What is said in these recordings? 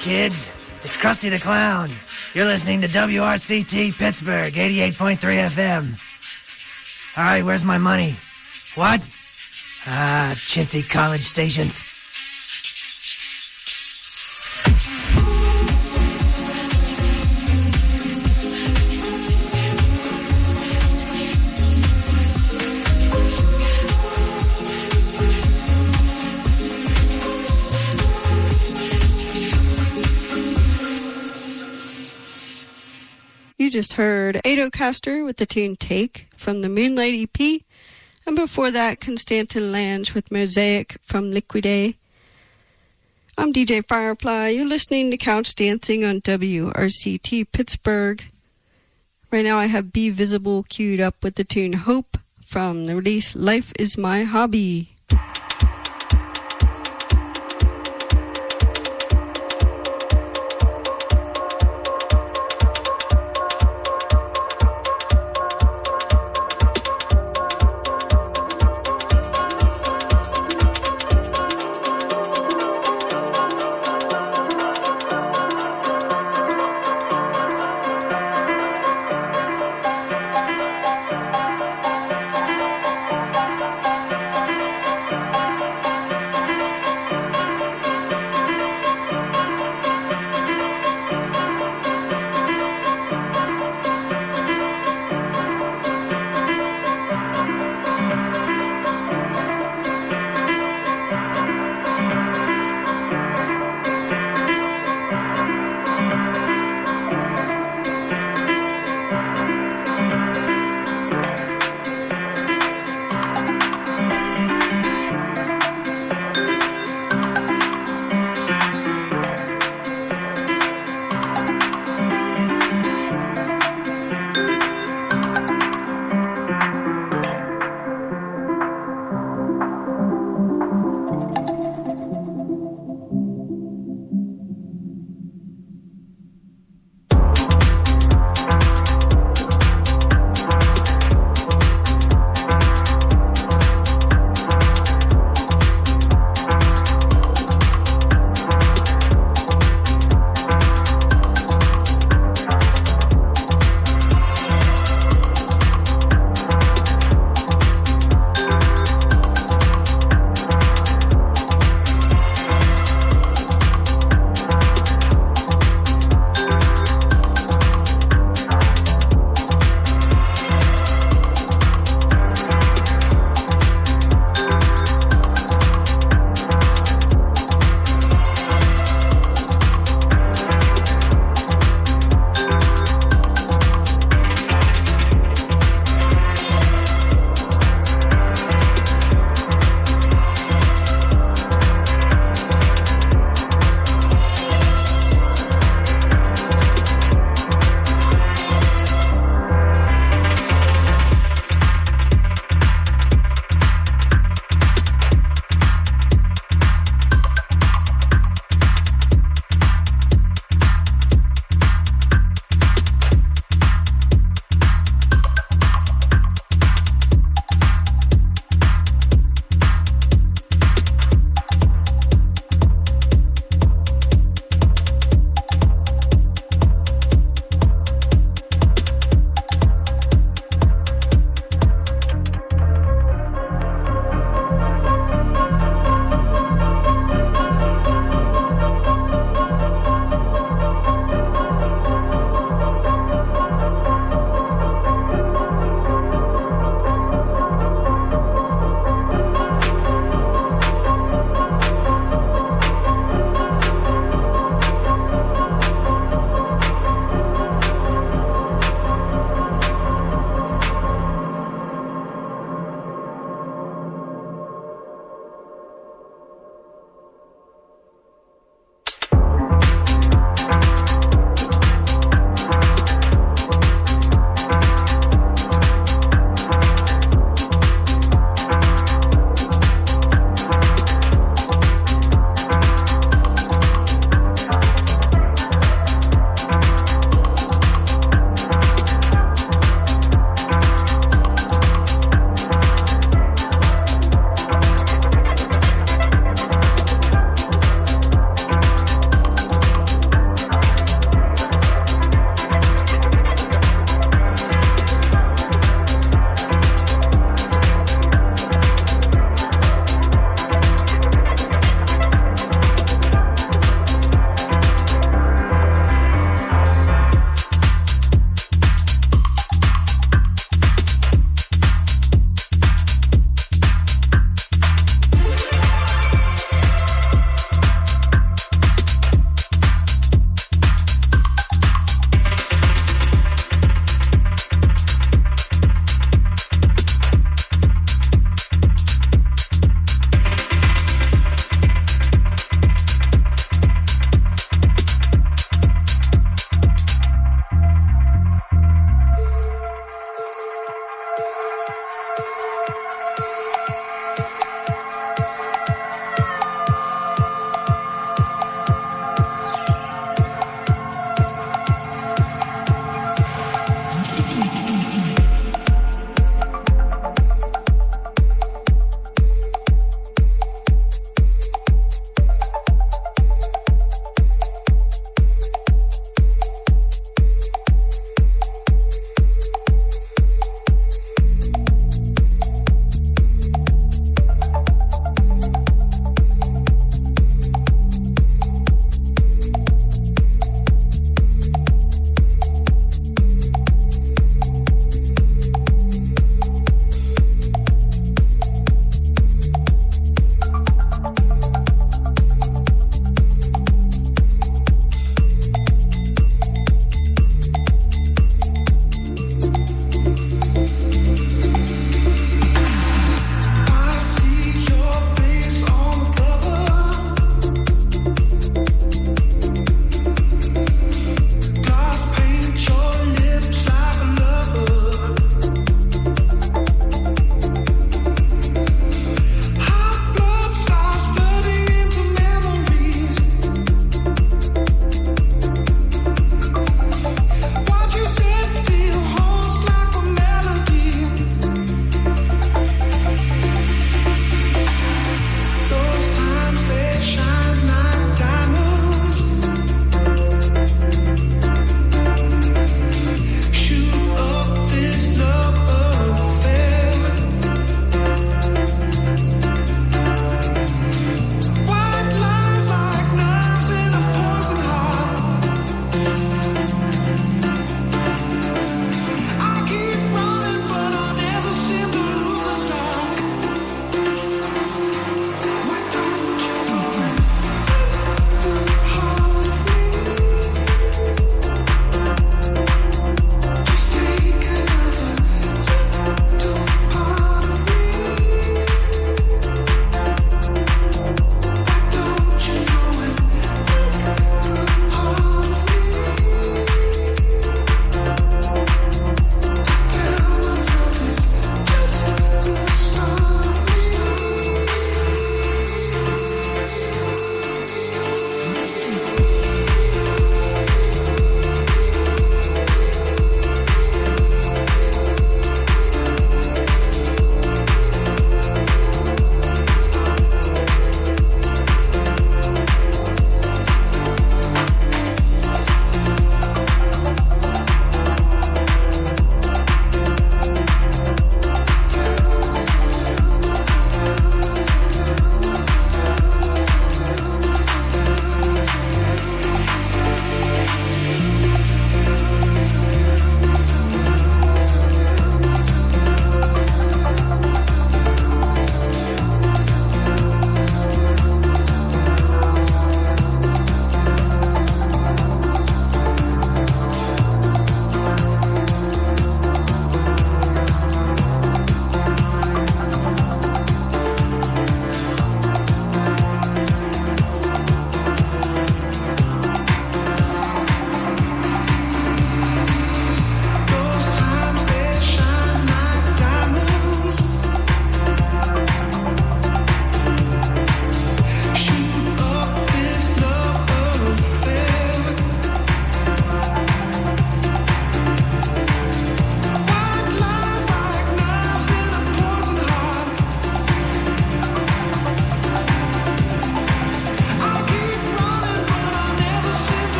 kids. It's Krusty the Clown. You're listening to WRCT Pittsburgh, 88.3 FM. All right, where's my money? What? Chintzy college stations. You just heard Adocaster with the tune Take from the Moonlight EP, and before that, Constantin Lange with Mosaic from Liquide. I'm DJ Firefly. You're listening to Couch Dancing on WRCT Pittsburgh. Right now I have Be Visible queued up with the tune Hope from the release Life Is My Hobby.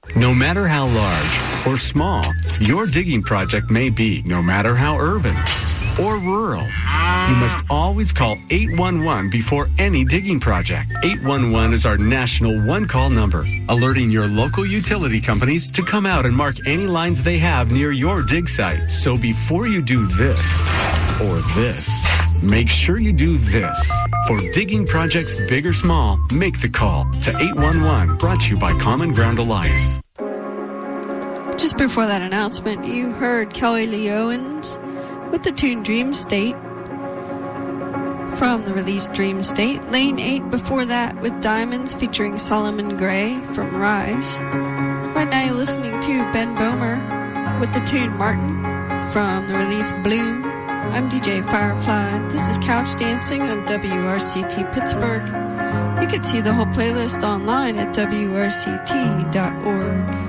No matter how large or small your digging project may be, no matter how urban or rural, you must always call 811 before any digging project. 811 is our national one-call number, alerting your local utility companies to come out and mark any lines they have near your dig site. So before you do this or this, make sure you do this. For digging projects big or small, make the call to 811. Brought to you by Common Ground Alliance. Just before that announcement, you heard Kelly Lee Owens with the tune Dream State from the release Dream State. Lane 8 before that with Diamonds featuring Solomon Gray from Rise. Right now you're listening to Ben Bomer with the tune Martin from the release Bloom. I'm DJ Firefly. This is Couch Dancing on WRCT Pittsburgh. You can see the whole playlist online at WRCT.org.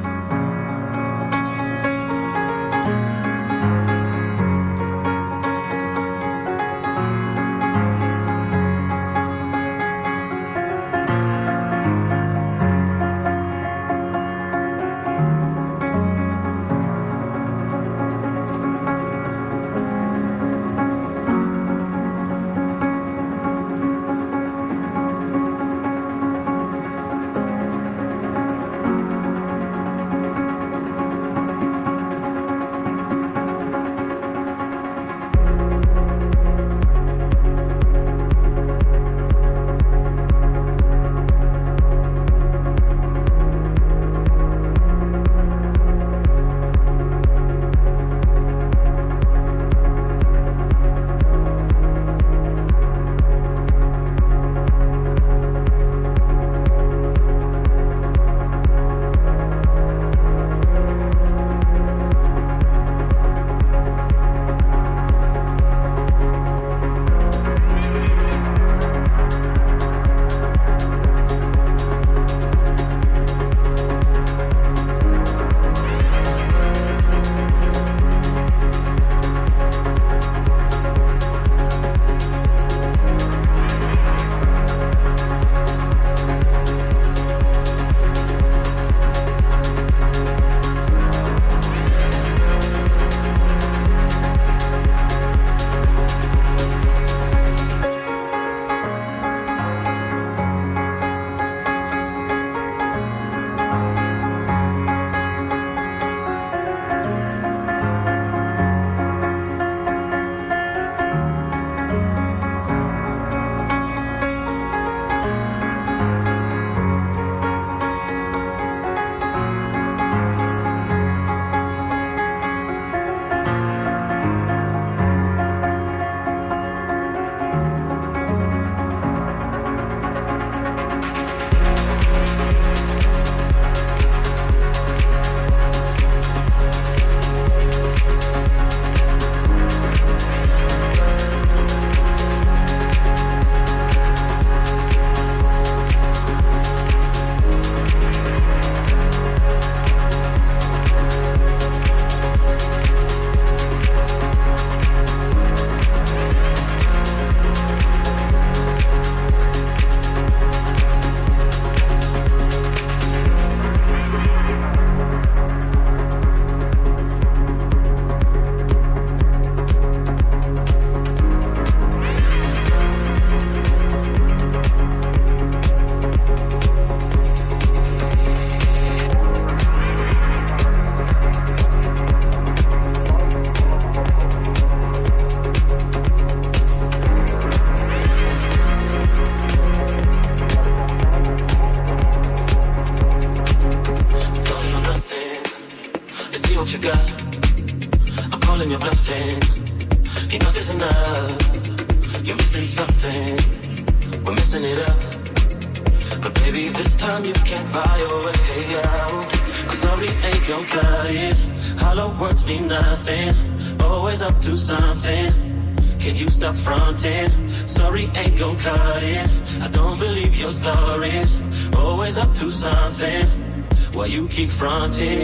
Keep fronting.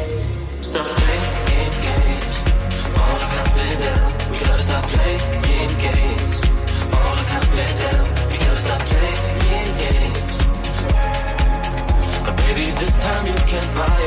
Stop playing games. All I can't spend out. We gotta stop playing games. All I can't spend out. We gotta stop playing games. But baby, this time you can't buy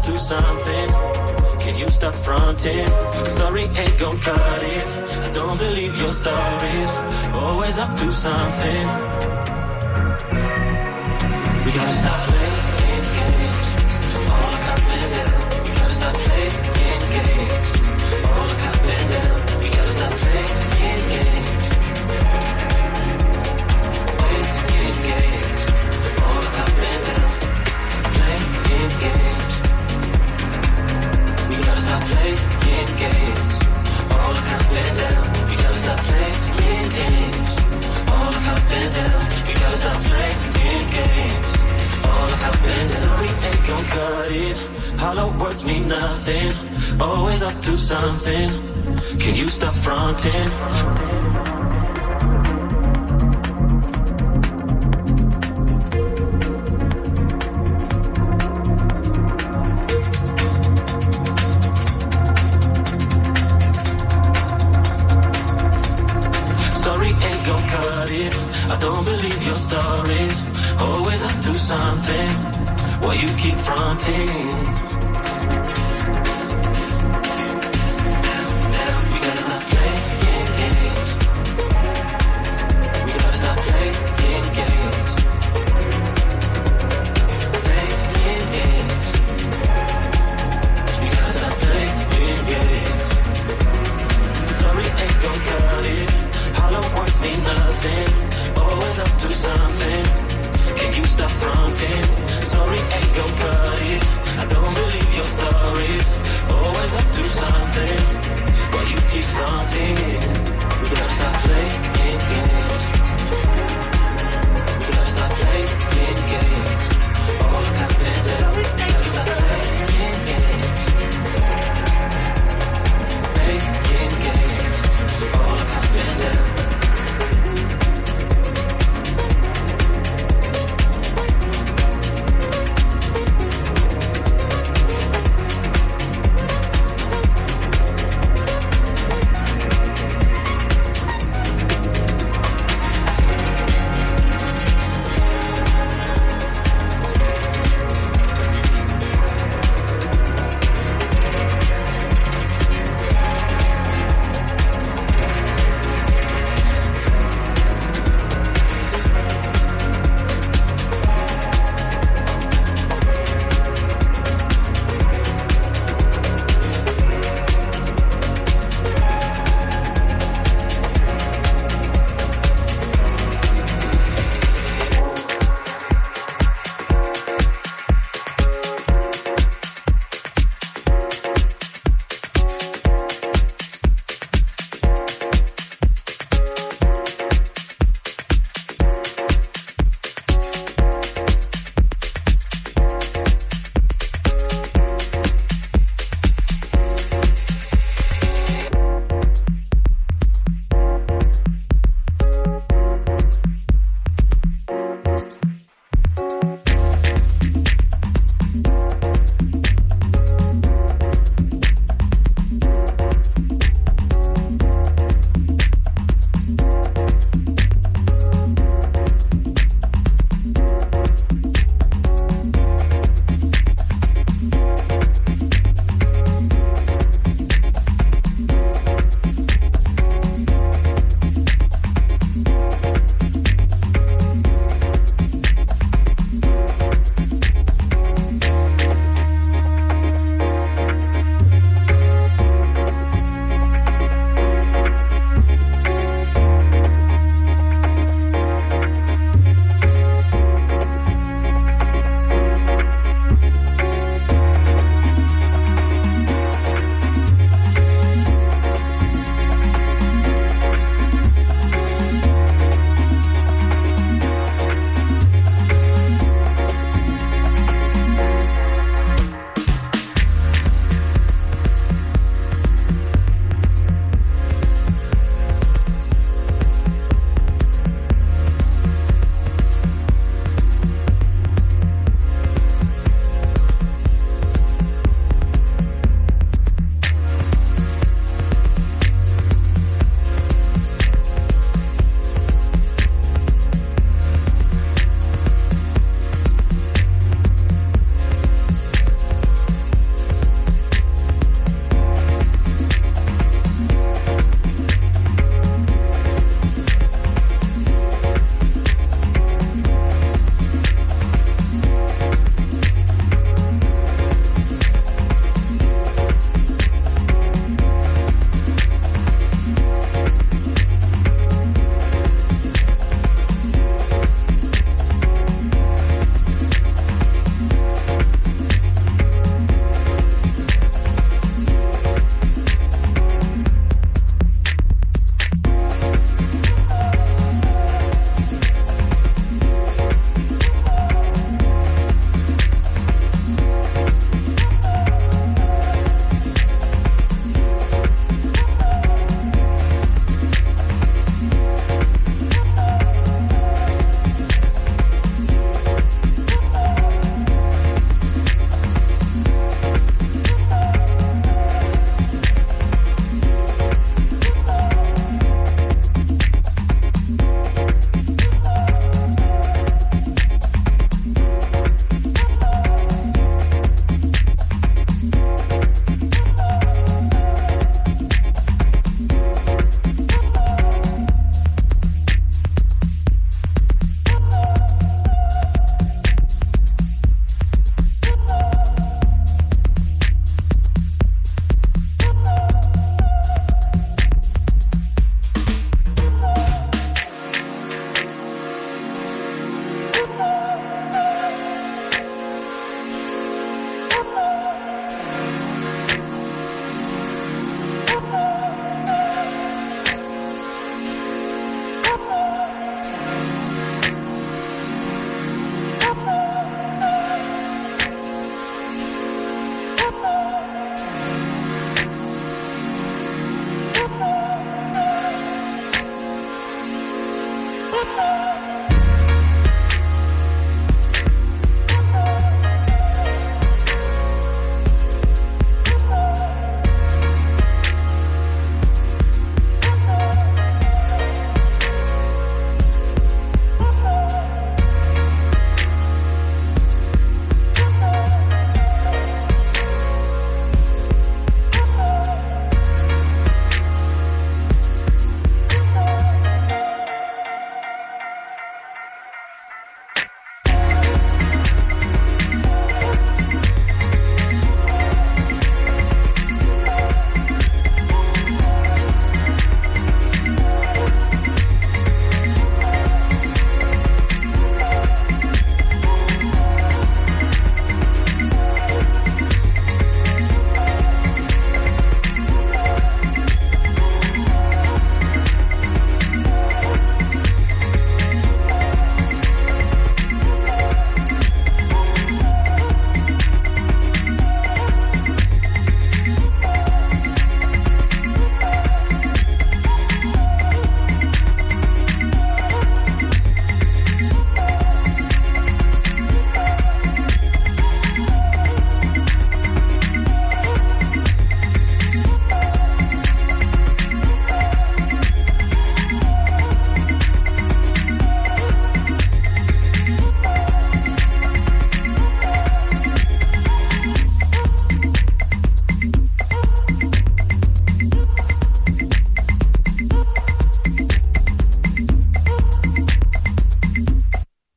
to something. Can you stop fronting? Sorry, ain't gon' cut it. I don't believe your stories. Always up to something. We gotta stop playing games. All the confident. We gotta stop playing games. All the confident. We gotta stop playing games. Playing games. All the confident. Playing games. We gotta stop playing games. All the confident. We gotta stop playing games. All the confident. We gotta stop playing games. All the confident. Sorry, ain't gon' cut it. Hollow words mean nothing. Always up to something. Can you stop fronting? I don't believe your stories. Always up to something. Why you keep fronting? We gotta stop playing games. We gotta stop playing games. Playing games. We gotta stop playing games. Sorry, ain't gon' cut it. Hollow words mean nothing. Always up to something. Can you stop fronting? Sorry, ain't gon' cut it. I don't believe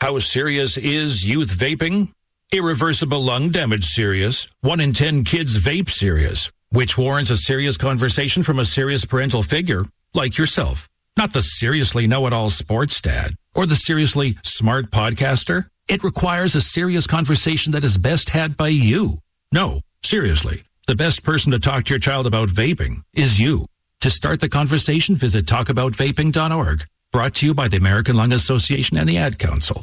How serious is youth vaping? Irreversible lung damage serious. 1 in 10 kids vape serious, which warrants a serious conversation from a serious parental figure like yourself. Not the seriously know-it-all sports dad or the seriously smart podcaster. It requires a serious conversation that is best had by you. No, seriously, the best person to talk to your child about vaping is you. To start the conversation, visit talkaboutvaping.org. Brought to you by the American Lung Association and the Ad Council.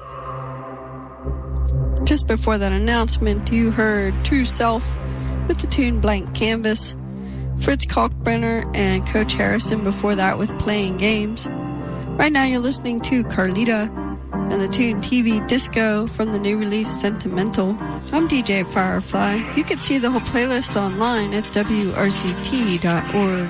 Just before that announcement, you heard True Self with the tune Blank Canvas, Fritz Kalkbrenner and Coach Harrison before that with Playing Games. Right now you're listening to Carlita and the tune TV Disco from the new release Sentimental. I'm DJ Firefly. You can see the whole playlist online at wrct.org.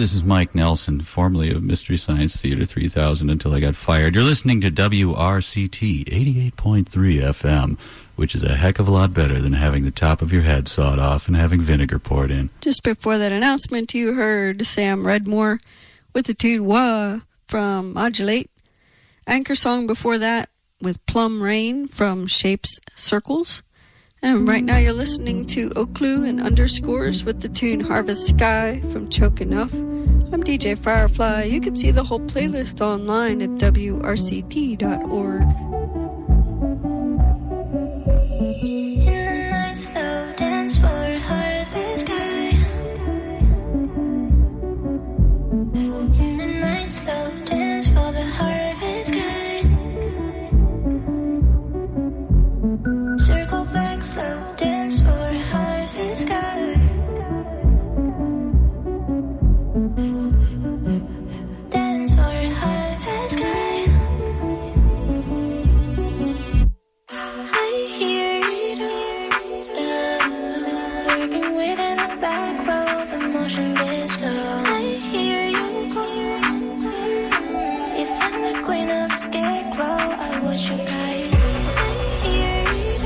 this is Mike Nelson, formerly of Mystery Science Theater 3000 until I got fired. You're listening to WRCT 88.3 FM, which is a heck of a lot better than having the top of your head sawed off and having vinegar poured in. Just before that announcement, you heard Sam Redmore with the tune Wah from Modulate. Anchor song before that with Plum Rain from Shapes Circles. And right now you're listening to Oaklew and Underscores with the tune Harvest Sky from Choke Enough. I'm DJ Firefly. You can see the whole playlist online at WRCT.org. In the night, slow dance for harvest sky. In the night, slow dance for the harvest sky. Circle back, slow dance for harvest sky. Dance for harvest sky. I hear it all, working within the back row, the motion gets slow. I hear you go. If I'm the queen of the scarecrow, I watch you guide. I hear it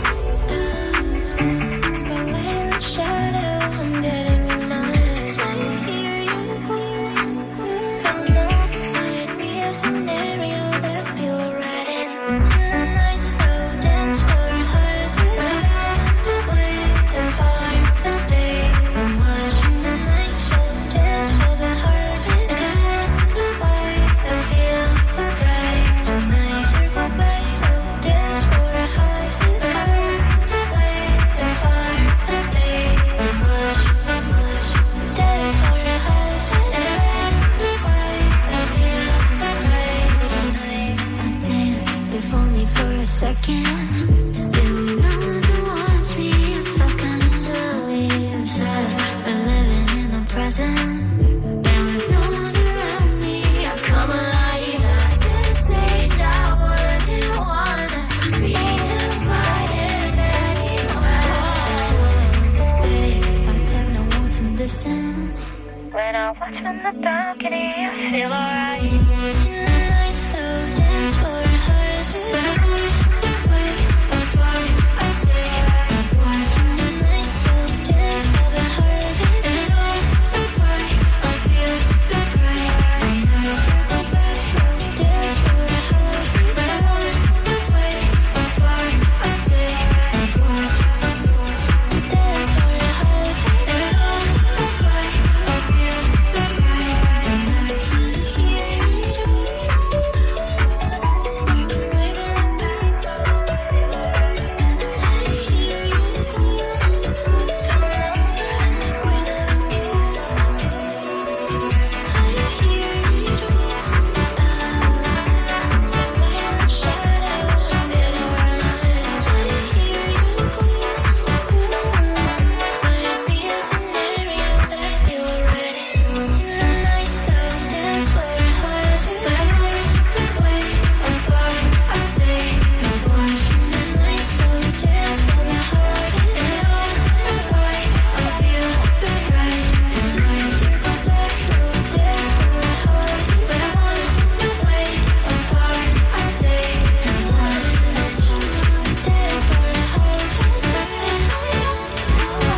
all, spotlight in the shadow, I'm getting in my eyes. I hear you go. Come on, might be a scenario that I feel right in. In the night, slow dance for harvest sky. Way far, I stay and watch the night slow dance for the harvest sky. Why I feel the bright tonight. Circle back, slow dance for a harvest sky. Way far, I stay and watch dance for a harvest sky. Why I feel the bright tonight. I dance if only for a second. Still, no one wants me. I feel kinda silly, obsessed by living in the present. And with no one around me, I come alive. At this stage, I wouldn't wanna be invited anywhere. These days, I take no wants in distance. When I watch from the balcony, I feel alright. In the night, slow dance for harvest sky. Way far, I stay and watch the night slow dance for the harvest sky. Why I feel the bright tonight. Circle back, slow dance for the harvest sky. Way far, I stay and watch dance for the harvest sky. Why I feel the bright tonight. I hear it all, working within the back row. I hear you go. Come on, I'm the queen of the scarecrow. I hear it all, spotlight in the shadows, I'm getting my eyes. I hear you go. Might be a scenario that I feel right in. In the night, slow dance for harvest sky. Way far, I stay and watch the night slow dance for the harvest sky. Why I feel the bright tonight. Circle back, slow dance for the harvest sky. Way far, I stay and watch the night dance for the harvest sky. Why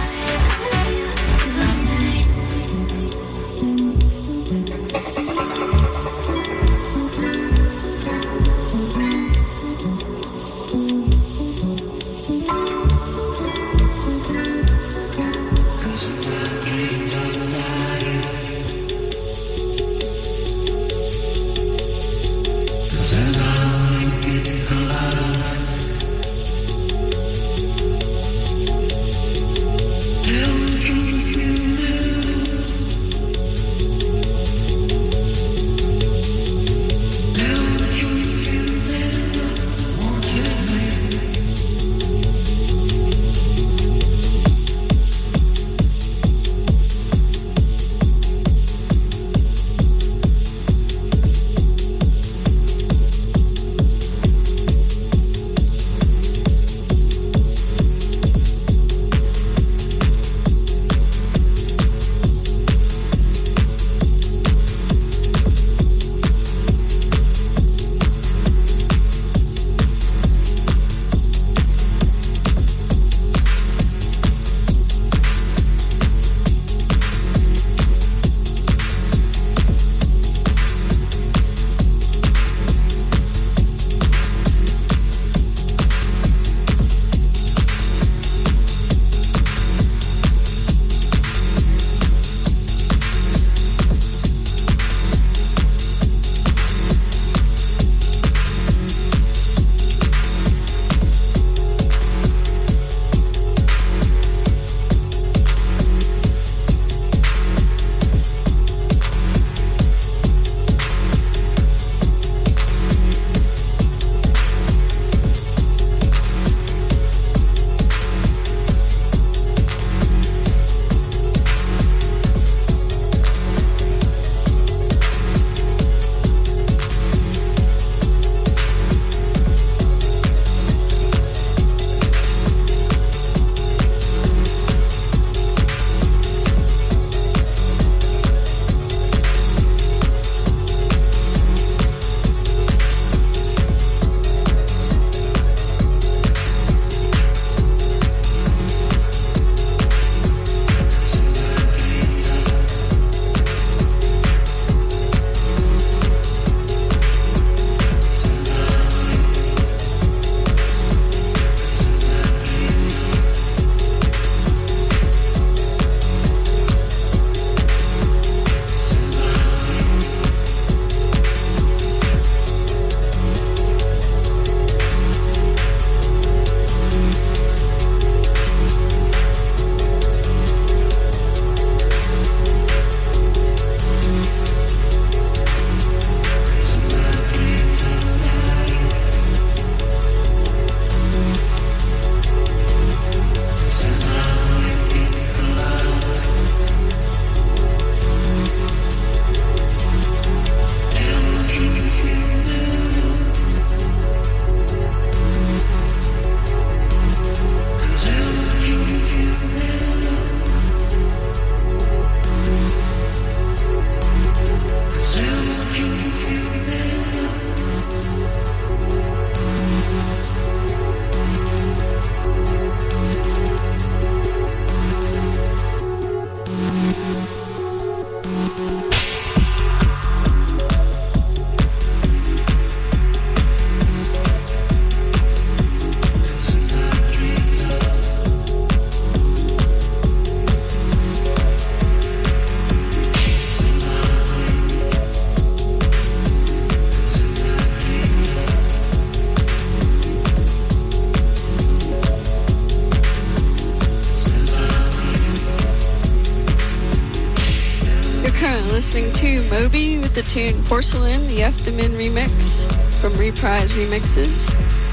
listening to Moby with the tune Porcelain, the F. Min remix from Reprise Remixes.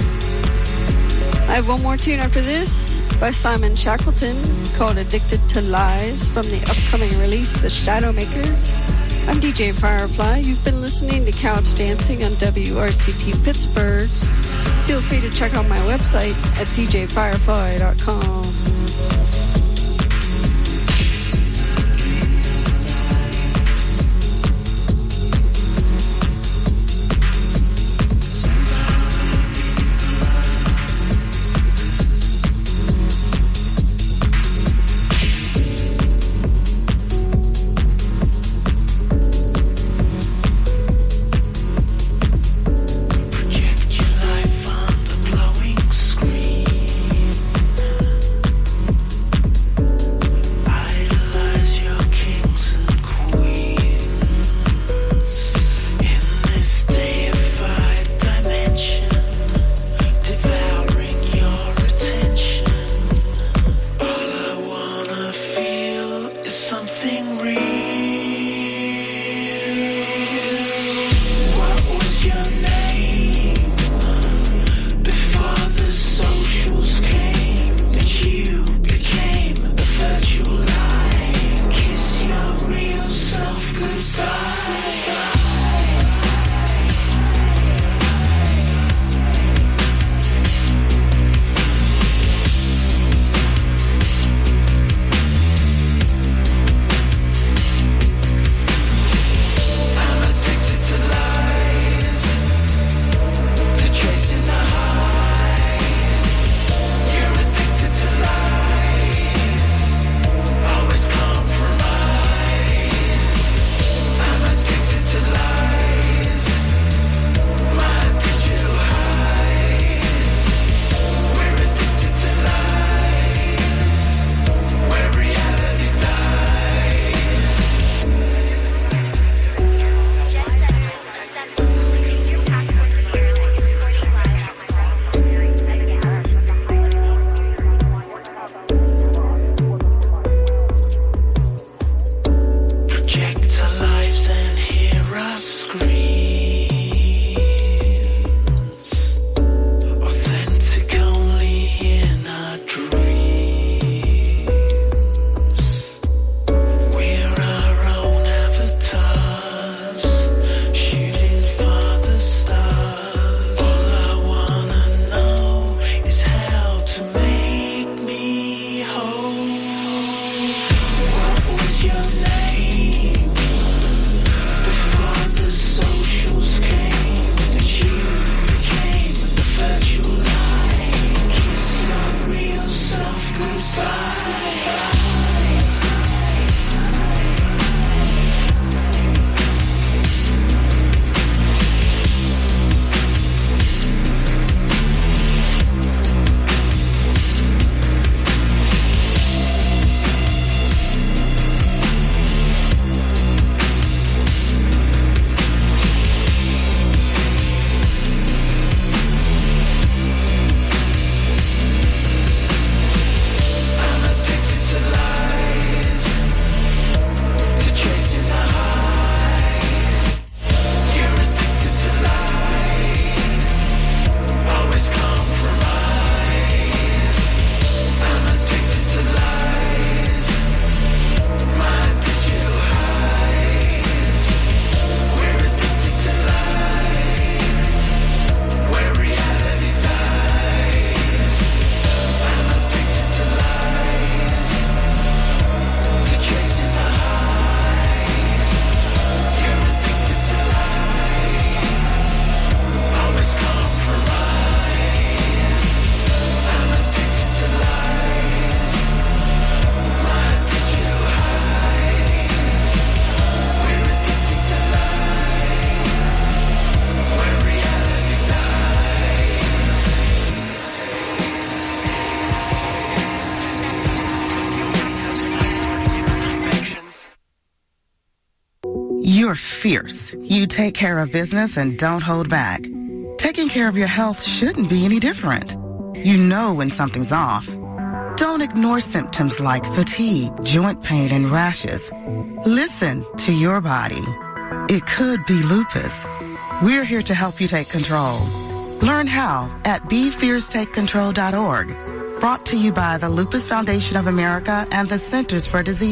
I have one more tune after this by Simon Shackleton called Addicted to Lies from the upcoming release The Shadowmaker. I'm DJ Firefly. You've been listening to Couch Dancing on WRCT Pittsburgh. Feel free to check out my website at djfirefly.com. You're fierce. You take care of business and don't hold back. Taking care of your health shouldn't be any different. You know when something's off. Don't ignore symptoms like fatigue, joint pain, and rashes. Listen to your body. It could be lupus. We're here to help you take control. Learn how at BeFierceTakeControl.org. Brought to you by the Lupus Foundation of America and the Centers for Disease